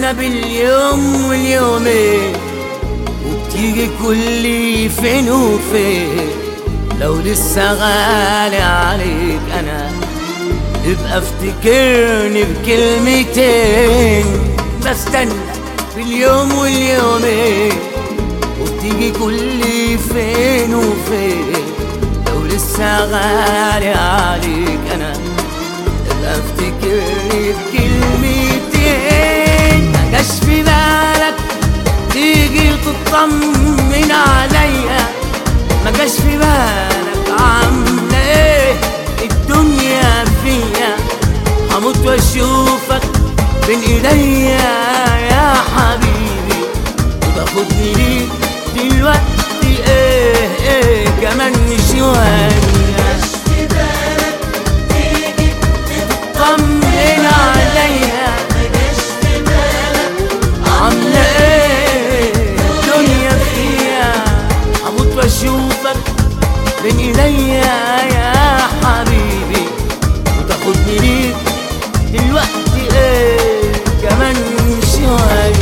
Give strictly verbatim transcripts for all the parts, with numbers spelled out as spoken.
بستنى باليوم واليومين، وبتيجي كل فين وفين. لو لسه غالي عليك انا ابقى افتكرني بكلمتين. بستنى باليوم واليومين، وبتيجي كل فين وفين. لو لسه غالي عليك انا ابقى افتكرني بكلمتين. مجاش في بالك تيجي تطمن عليا، مجاش في بالك عامله ايه الدنيا فيا. هموت واشوفك بين ايديا يا حبيبي، وتاخدني ليك دلوقتي ايه ايه كمان شويه. مجاش في بالك تيجي طمن عليا، مجاش في بالك عامله ايه الدنيا فيا. هموت واشوفك بين ايديا يا حبيبي، وتاخدني ليك دلوقتي ايه كمان شويه.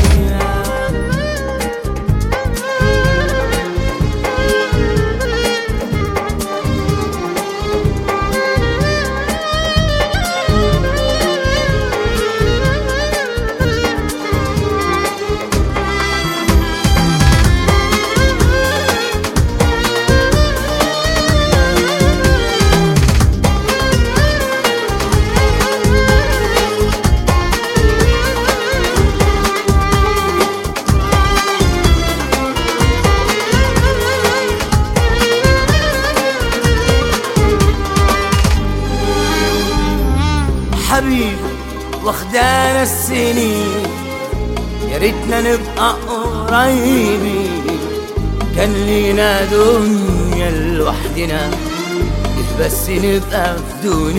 حبيبي واخدانا السنين، يا ريتنا نبقى قريبين. كان لينا دنيا لوحدنا، إيه بس نبقى في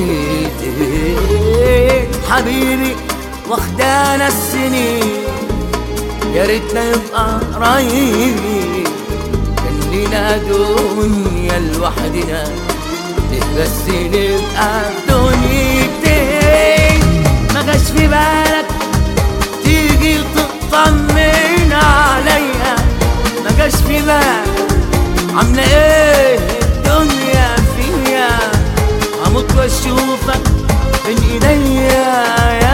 دنيتين. حبيبي واخدانا السنين، يا ريتنا نبقى قريبين. كان لينا دنيا لوحدنا، إيه بس نبقى في دنيتين. مجاش في بالك تيجي تطمن عليا، مجاش في بالك عامله ايه الدنيا فيا. هموت واشوفك بين ايديا يا